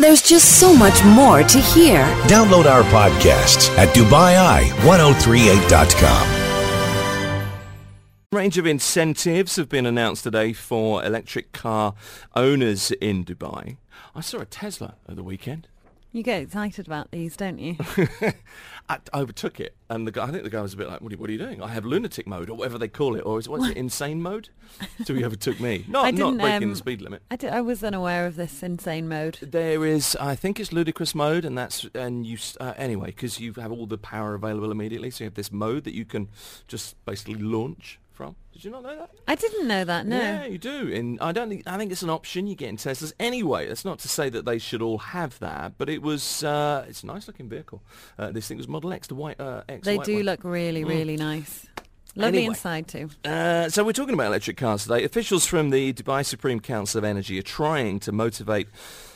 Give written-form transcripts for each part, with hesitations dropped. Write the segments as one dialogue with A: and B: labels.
A: There's just so much more to hear.
B: Download our podcasts at DubaiI1038.com.
C: A range of incentives have been announced today for electric car owners in Dubai. I saw a Tesla at the weekend.
D: You get excited about these, don't you?
C: I overtook it, and I think the guy was a bit like, what are you doing? I have lunatic mode, or whatever they call it, or what's it, insane mode? So he overtook me. Not breaking the speed limit.
D: I was unaware of this insane mode.
C: There is, I think it's ludicrous mode, anyway, because you have all the power available immediately, so you have this mode that you can just basically launch from. Did you not know that?
D: I didn't know that, no.
C: Yeah, you do. I think it's an option you get in Teslas. Anyway, that's not to say that they should all have that, but it's a nice looking vehicle. This thing was Model X, the white X.
D: They
C: white
D: do
C: one.
D: look really, really nice. Lovely
C: Anyway,
D: inside too.
C: So we're talking about electric cars today. Officials from the Dubai Supreme Council of Energy are trying to motivate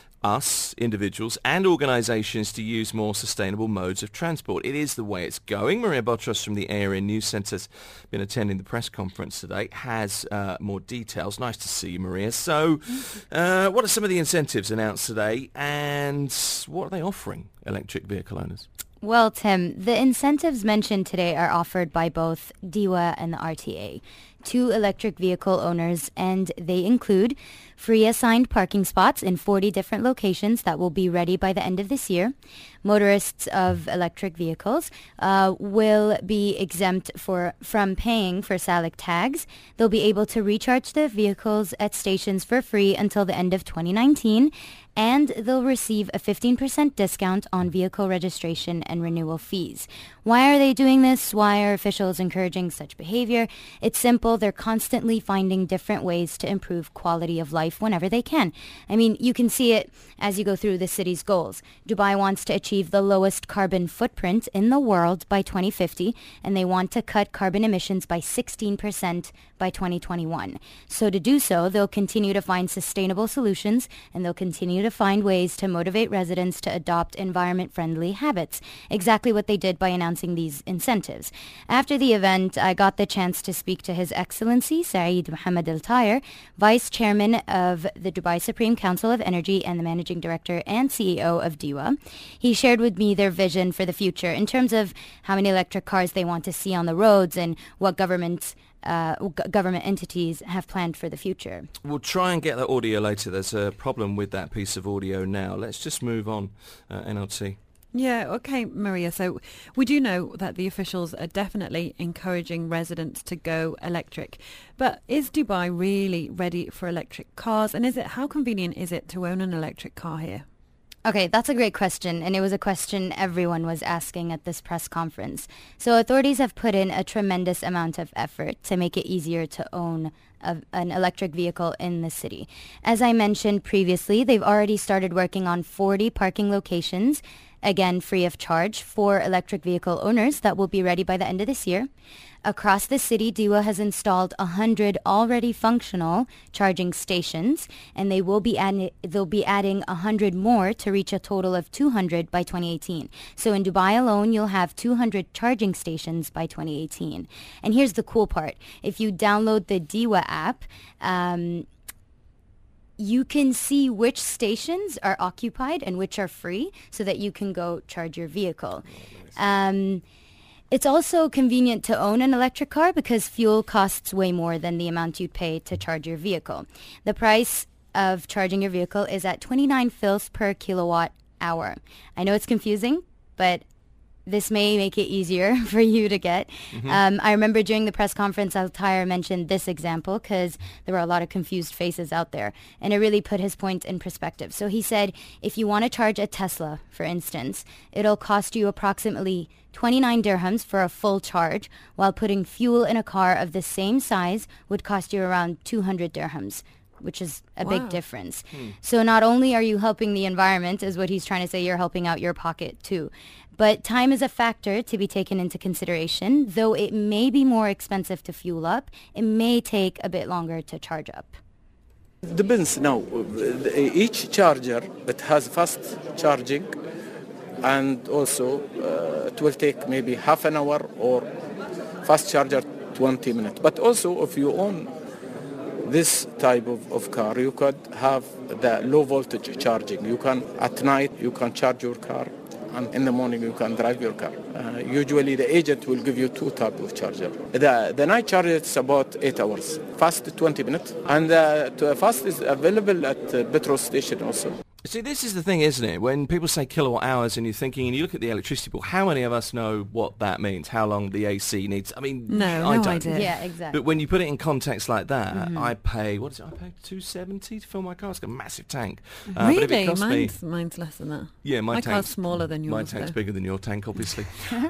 C: us, individuals and organisations, to use more sustainable modes of transport. It is the way it's going. Maria Botros from the ARN News Centre has been attending the press conference today, has more details. Nice to see you, Maria. So what are some of the incentives announced today, and what are they offering electric vehicle owners?
E: Well, Tim, the incentives mentioned today are offered by both DEWA and the RTA to electric vehicle owners, and they include free assigned parking spots in 40 different locations that will be ready by the end of this year. Motorists of electric vehicles will be exempt from paying for SALIC tags. They'll be able to recharge their vehicles at stations for free until the end of 2019, and they'll receive a 15% discount on vehicle registration and renewal fees. Why are they doing this? Why are officials encouraging such behavior? It's simple. They're constantly finding different ways to improve quality of life whenever they can. I mean, you can see it as you go through the city's goals. Dubai wants to achieve the lowest carbon footprint in the world by 2050, and they want to cut carbon emissions by 16% by 2021. So to do so, they'll continue to find sustainable solutions, and they'll continue to find ways to motivate residents to adopt environment-friendly habits. Exactly what they did by announcing these incentives. After the event, I got the chance to speak to His Excellency Saeed Mohammed Al Tayer, Vice Chairman of the Dubai Supreme Council of Energy and the Managing Director and CEO of DEWA. He shared with me their vision for the future in terms of how many electric cars they want to see on the roads and what government entities have planned for the future.
C: We'll try and get that audio later. There's a problem with that piece of audio now. Let's just move on, NLT.
D: Yeah, okay, Maria. So we do know that the officials are definitely encouraging residents to go electric. But is Dubai really ready for electric cars? And how convenient is it to own an electric car here?
E: Okay, that's a great question, and it was a question everyone was asking at this press conference. So authorities have put in a tremendous amount of effort to make it easier to own an electric vehicle in the city. As I mentioned previously, they've already started working on 40 parking locations, again free of charge, for electric vehicle owners that will be ready by the end of this year. Across the city, DEWA has installed 100 already functional charging stations, and they'll be adding 100 more to reach a total of 200 by 2018. So in Dubai alone, you'll have 200 charging stations by 2018. And here's the cool part. If you download the DEWA app, you can see which stations are occupied and which are free so that you can go charge your vehicle. It's also convenient to own an electric car because fuel costs way more than the amount you'd pay to charge your vehicle. The price of charging your vehicle is at 29 fils per kilowatt hour. I know it's confusing, but this may make it easier for you to get. I remember during the press conference, Al Tayer mentioned this example because there were a lot of confused faces out there, and it really put his point in perspective. So he said, if you want to charge a Tesla, for instance, it'll cost you approximately 29 dirhams for a full charge, while putting fuel in a car of the same size would cost you around 200 dirhams, which is a big difference. So not only are you helping the environment, is what he's trying to say, you're helping out your pocket too. But time is a factor to be taken into consideration. Though it may be more expensive to fuel up, it may take a bit longer to charge up.
F: Depends now. Each charger, it has fast charging, and also it will take maybe half an hour, or fast charger 20 minutes. But also if you own this type of car, you could have the low voltage charging. You can, at night, you can charge your car, and in the morning you can drive your car. Usually the agent will give you two types of charger. The night charger is about 8 hours, fast 20 minutes, and fast is available at petrol station also.
C: See, this is the thing, isn't it? When people say kilowatt hours and you're thinking, and you look at the electricity bill, how many of us know what that means? How long the AC needs? I mean,
D: No
C: I don't.
D: idea.
E: Yeah, exactly.
C: But when you put it in context like that, I pay, what is it? I pay $270 to fill my car. It's got a massive tank. But if it
D: Really?
C: costs
D: Mine's less than that.
C: yeah,
D: My car's
C: tank's
D: smaller than yours.
C: My tank's
D: though.
C: bigger than your tank, obviously.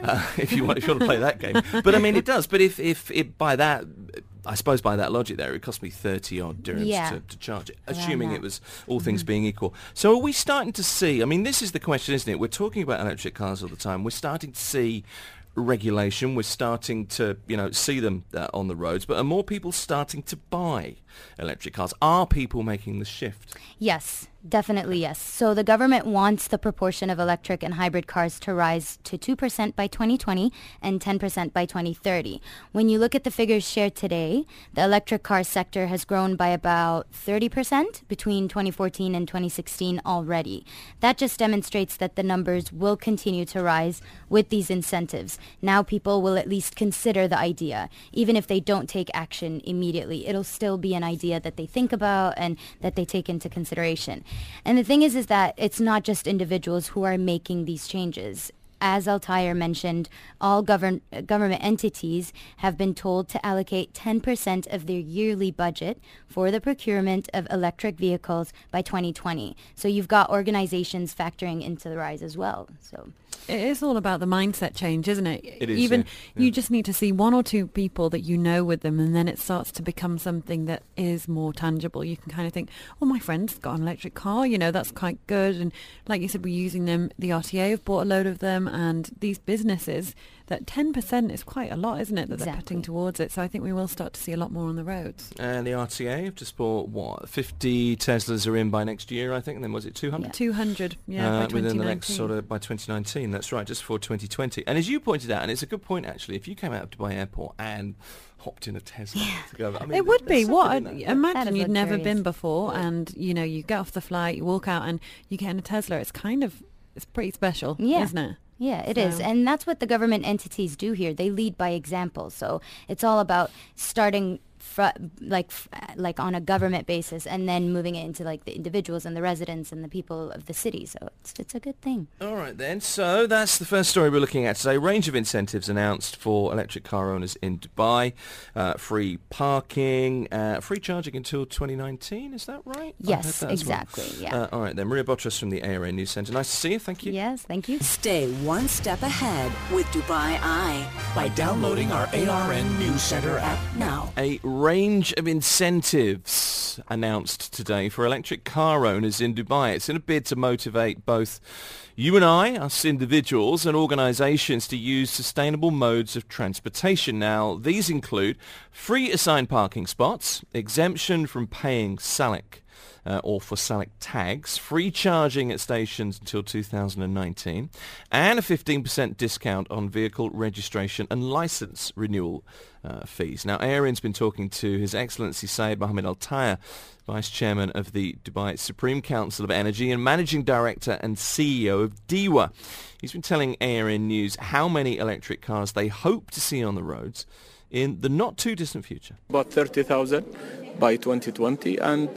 C: If you want to play that game, but I mean, it does. But if it by that, I suppose by that logic, there, it cost me 30 odd dirhams
E: Yeah.
C: to charge it,
E: Around
C: assuming
E: that.
C: it was all things being equal. So are we starting to see? I mean, this is the question, isn't it? We're talking about electric cars all the time. We're starting to see regulation. We're starting to, see them on the roads. But are more people starting to buy electric cars? Are people making the shift?
E: Yes, definitely yes. So the government wants the proportion of electric and hybrid cars to rise to 2% by 2020 and 10% by 2030. When you look at the figures shared today, the electric car sector has grown by about 30% between 2014 and 2016 already. That just demonstrates that the numbers will continue to rise with these incentives. Now people will at least consider the idea. Even if they don't take action immediately, it'll still be an idea that they think about and that they take into consideration. And the thing is that it's not just individuals who are making these changes. As Al-Tayer mentioned, all government entities have been told to allocate 10% of their yearly budget for the procurement of electric vehicles by 2020. So you've got organizations factoring into the rise as well. So
D: It is all about the mindset change, isn't it?
C: It is,
D: Even
C: yeah.
D: you just need to see one or two people that you know with them, and then it starts to become something that is more tangible. You can kind of think, oh, my friend's got an electric car, that's quite good. And like you said, we're using them. The RTA have bought a load of them, and these businesses, that 10% is quite a lot, isn't it, that they're putting towards it. So I think we will start to see a lot more on the roads.
C: And the RTA have just bought, 50 Teslas are in by next year, I think, and then was it 200?
E: Yeah.
D: 200, by 2019.
C: Within the next by 2019, that's right, just before 2020. And as you pointed out, and it's a good point actually, if you came out of Dubai Airport and hopped in a Tesla to go, I mean,
D: It would be.
C: there's
D: What?
C: something in that.
D: Imagine
E: That is
D: you'd never
E: luxurious.
D: been before, and you get off the flight, you walk out, and you get in a Tesla. It's pretty special,
E: Yeah.
D: isn't it?
E: yeah, it is.
D: So-
E: And that's what the government entities do here. They lead by example. So it's all about starting like on a government basis and then moving it into like the individuals and the residents and the people of the city. So it's a good thing.
C: All right then, so that's the first story we're looking at today. A range of incentives announced for electric car owners in Dubai. Free parking, free charging until 2019, is that right? I heard
E: Yes,
C: that as well.
E: exactly. Yeah.
C: All right then, Maria Botras from the ARN News Centre. Nice to see you, thank you.
E: Yes, thank you.
A: Stay one step ahead with Dubai Eye
B: By downloading our ARN News Center app
A: now.
C: A range of incentives announced today for electric car owners in Dubai. It's in a bid to motivate both you and I, us individuals, and organisations to use sustainable modes of transportation. Now, these include free assigned parking spots, exemption from paying SALIC or for SALIC tags, free charging at stations until 2019, and a 15% discount on vehicle registration and licence renewal fees. Now, ARN's been talking to His Excellency Saeed Mohammed Al-Tayer, Vice Chairman of the Dubai Supreme Council of Energy and Managing Director and CEO of DEWA. He's been telling ARN News how many electric cars they hope to see on the roads in the not too distant future.
F: About 30,000 by 2020 and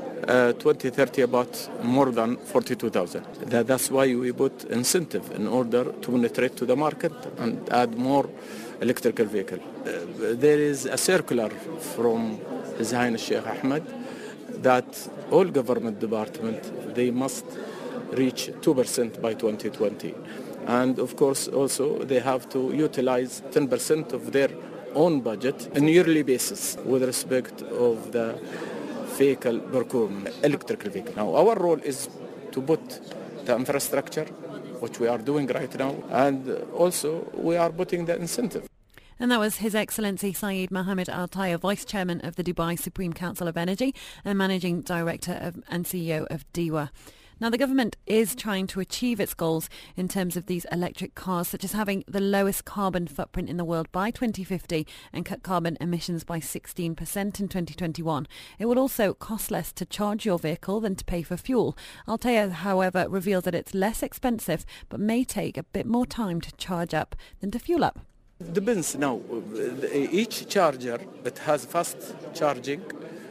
F: 2030 about more than 42,000. That's why we put incentive in order to penetrate to the market and add more electrical vehicle. There is a circular from His Highness Sheikh Ahmed that all government departments, they must reach 2% by 2020. And of course also they have to utilize 10% of their own budget on a yearly basis with respect of the vehicle procurement, electrical vehicle. Now our role is to put the infrastructure, which we are doing right now, and also we are putting the incentive.
D: And that was His Excellency Saeed Mohammed Al-Tayer, Vice Chairman of the Dubai Supreme Council of Energy and Managing Director and CEO of DEWA. Now, the government is trying to achieve its goals in terms of these electric cars, such as having the lowest carbon footprint in the world by 2050 and cut carbon emissions by 16% in 2021. It will also cost less to charge your vehicle than to pay for fuel. Altea, however, reveals that it's less expensive but may take a bit more time to charge up than to fuel up.
F: Depends now. Each charger, it has fast charging,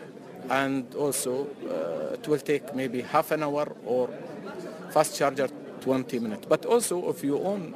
F: and also it will take maybe half an hour, or fast charger 20 minutes. But also if you own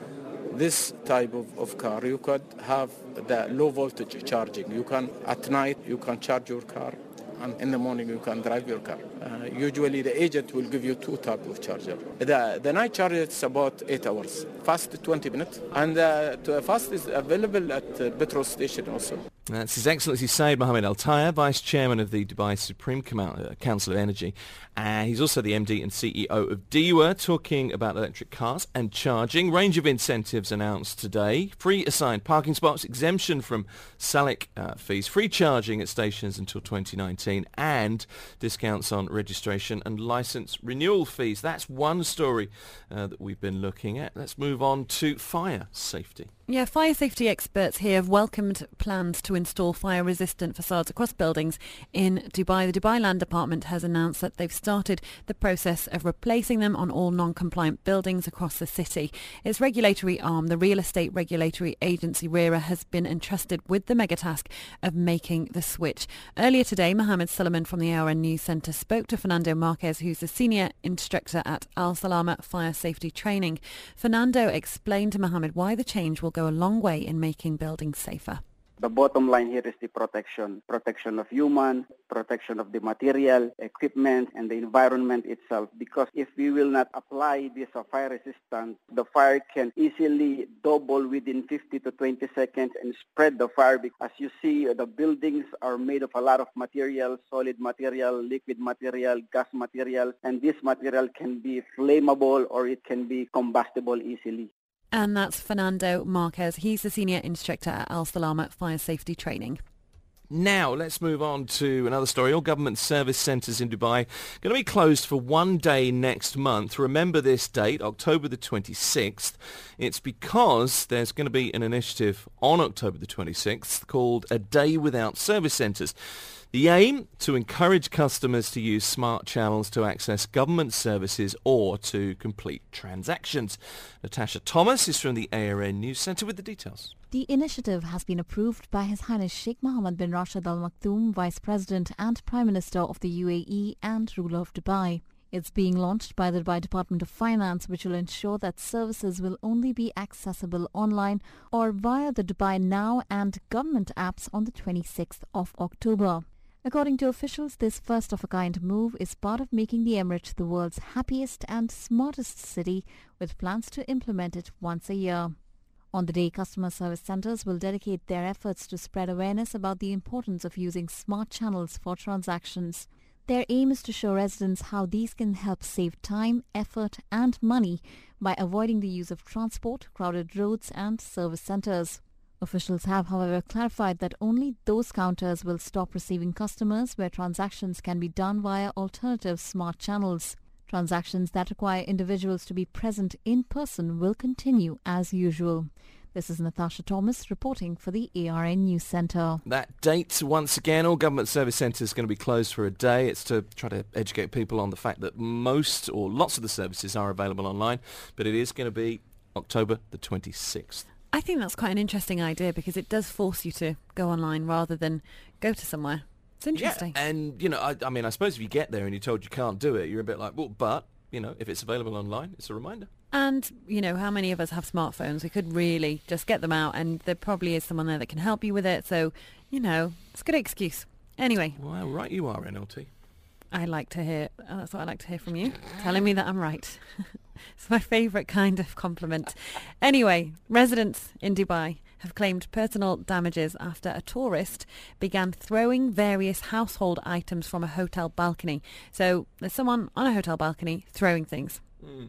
F: this type of car, you could have the low voltage charging. You can, at night, you can charge your car, and in the morning you can drive your car. Usually the agent will give you two types of charger. The night charger is about 8 hours. Fast 20 minutes. And fast is available at petrol station also.
C: That's His Excellency Saeed Mohammed Al-Taya, Vice Chairman of the Dubai Supreme Council of Energy. He's also the MD and CEO of DEWA, talking about electric cars and charging. Range of incentives announced today. Free assigned parking spots, exemption from SALIC fees, free charging at stations until 2019, and discounts on registration and licence renewal fees. That's one story that we've been looking at. Let's move on to fire safety.
D: Yeah, fire safety experts here have welcomed plans to install fire-resistant facades across buildings in Dubai. The Dubai Land Department has announced that they've started the process of replacing them on all non-compliant buildings across the city. Its regulatory arm, the Real Estate Regulatory Agency, RERA, has been entrusted with the mega task of making the switch. Earlier today, Mohammed Suleiman from the ARN News Centre spoke to Fernando Marquez, who's the Senior Instructor at Al Salama Fire Safety Training. Fernando explained to Mohammed why the change will go a long way in making buildings safer.
G: The bottom line here is the protection of human, protection of the material, equipment, and the environment itself. Because if we will not apply this fire resistance, the fire can easily double within 50 to 20 seconds and spread the fire. As you see, the buildings are made of a lot of material, solid material, liquid material, gas material, and this material can be flammable or it can be combustible easily.
D: And that's Fernando Marquez. He's the Senior Instructor at Al Salama Fire Safety Training.
C: Now, let's move on to another story. All government service centres in Dubai are going to be closed for one day next month. Remember this date, October the 26th. It's because there's going to be an initiative on October the 26th called A Day Without Service Centres. The aim, to encourage customers to use smart channels to access government services or to complete transactions. Natasha Thomas is from the ARN News Centre with the details.
H: The initiative has been approved by His Highness Sheikh Mohammed bin Rashid Al Maktoum, Vice President and Prime Minister of the UAE and ruler of Dubai. It's being launched by the Dubai Department of Finance, which will ensure that services will only be accessible online or via the Dubai Now and government apps on the 26th of October. According to officials, this first-of-a-kind move is part of making the Emirate the world's happiest and smartest city, with plans to implement it once a year. On the day, customer service centres will dedicate their efforts to spread awareness about the importance of using smart channels for transactions. Their aim is to show residents how these can help save time, effort and money by avoiding the use of transport, crowded roads and service centres. Officials have, however, clarified that only those counters will stop receiving customers where transactions can be done via alternative smart channels. Transactions that require individuals to be present in person will continue as usual. This is Natasha Thomas reporting for the ARN News Centre.
C: That date, once again, all government service centres are going to be closed for a day. It's to try to educate people on the fact that most or lots of the services are available online, but it is going to be October the 26th.
D: I think that's quite an interesting idea because it does force you to go online rather than go to somewhere. It's interesting.
C: Yeah, and, you know, I mean, I suppose if you get there and you're told you can't do it, you're a bit like, well, but, you know, if it's available online, it's a reminder.
D: And, you know, how many of us have smartphones? We could really just get them out and there probably is someone there that can help you with it. So, you know, it's a good excuse. Anyway.
C: Well, right you are, NLT.
D: I like to hear, that's what I like to hear from you, telling me that I'm right. It's my favourite kind of compliment. Anyway, residents in Dubai have claimed personal damages after a tourist began throwing various household items from a hotel balcony. So there's someone on a hotel balcony throwing things.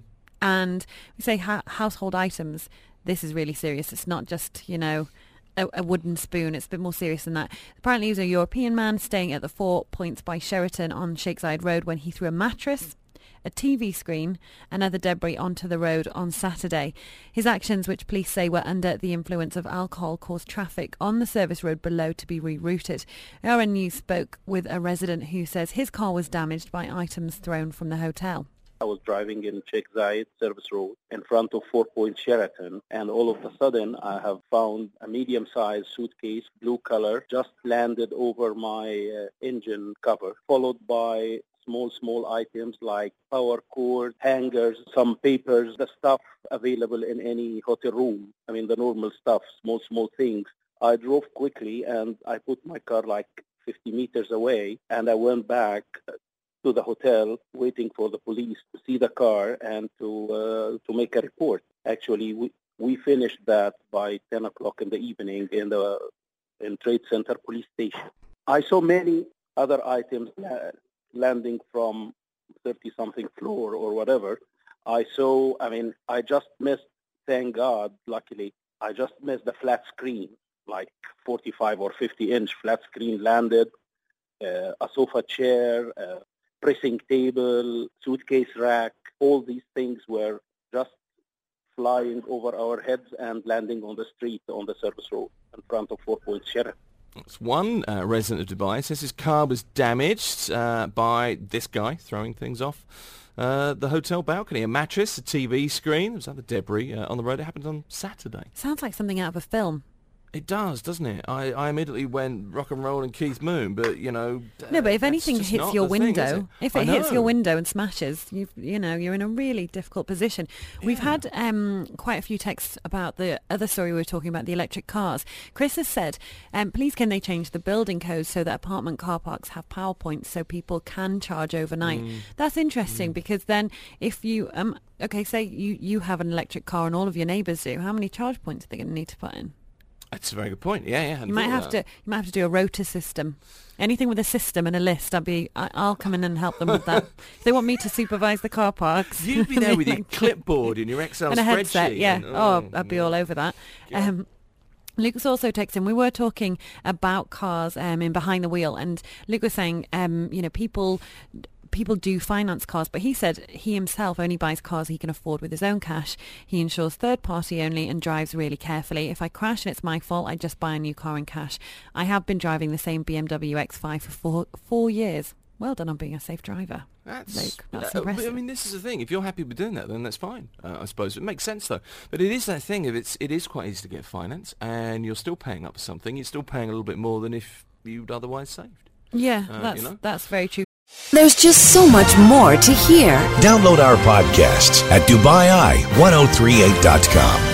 D: And we say household items, this is really serious. It's not just, you know, a wooden spoon. It's a bit more serious than that. Apparently he was a European man staying at the 4 Points by Sheraton on Sheikh Zayed Road when he threw a mattress, a TV screen and other debris onto the road on Saturday. His actions, which police say were under the influence of alcohol, caused traffic on the service road below to be rerouted. ARN News spoke with a resident who says his car was damaged by items thrown from the hotel.
I: I was driving in Sheikh Zayed Service Road in front of 4 Point Sheraton, and all of a sudden I have found a medium-sized suitcase, blue color, just landed over my engine cover, followed by small items like power cord, hangers, some papers, the stuff available in any hotel room. I mean, the normal stuff, small things. I drove quickly and I put my car like 50 meters away, and I went back to the hotel waiting for the police to see the car and to make a report. Actually, we finished that by 10 o'clock in the evening in Trade Center Police Station. I saw many other items landing from 30-something floor or whatever. I just missed, thank God, luckily, I just missed the flat screen, like 45 or 50-inch flat screen landed, a sofa chair, pressing table, suitcase rack, all these things were just flying over our heads and landing on the street on the service road in front of 4 Point Sheraton.
C: That's one resident of Dubai says his car was damaged by this guy throwing things off the hotel balcony. A mattress, a TV screen, there was other debris on the road. It happened on Saturday.
D: Sounds like something out of a film.
C: It does, doesn't it? I immediately went rock and roll and Keith Moon, but
D: no, but if anything hits your window, if it hits your window and smashes, you're in a really difficult position. Yeah. We've had quite a few texts about the other story we were talking about, the electric cars. Chris has said, please can they change the building codes so that apartment car parks have power points so people can charge overnight? That's interesting because then if you say you have an electric car and all of your neighbours do, how many charge points are they going to need to put in?
C: That's a very good point. Yeah.
D: You might have to do a rota system. Anything with a system and a list, I'll come in and help them with that. If they want me to supervise the car parks,
C: you'd be there with your clipboard and your Excel
D: and a headset.
C: spreadsheet.
D: Yeah. I'd be all over that. Yeah. Luke's also texting. We were talking about cars in behind the wheel, and Luke was saying, people do finance cars, but he said he himself only buys cars he can afford with his own cash. He insures third party only and drives really carefully. If I crash and it's my fault, I just buy a new car in cash. I have been driving the same BMW X5 for 4 years. Well done on being a safe driver. Luke. That's impressive.
C: I mean, this is the thing. If you're happy with doing that, then that's fine. I suppose it makes sense though. But it is that thing of it is quite easy to get finance, and you're still paying up for something. You're still paying a little bit more than if you'd otherwise saved.
D: Yeah, that's very true.
A: There's just so much more to hear.
B: Download our podcasts at DubaiEye1038.com.